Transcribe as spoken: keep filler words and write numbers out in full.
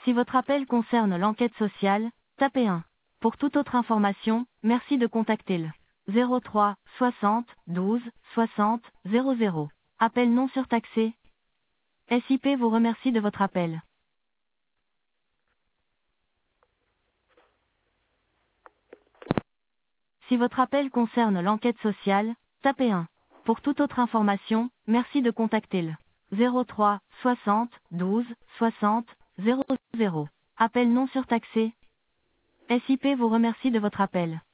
Si votre appel concerne l'enquête sociale, tapez un. Pour toute autre information, merci de contacter le zéro trois soixante douze soixante zéro zéro. Appel non surtaxé. S I P vous remercie de votre appel. Si votre appel concerne l'enquête sociale, tapez un. Pour toute autre information, merci de contacter le zéro trois soixante douze soixante zéro zéro. Appel non surtaxé. S I P vous remercie de votre appel.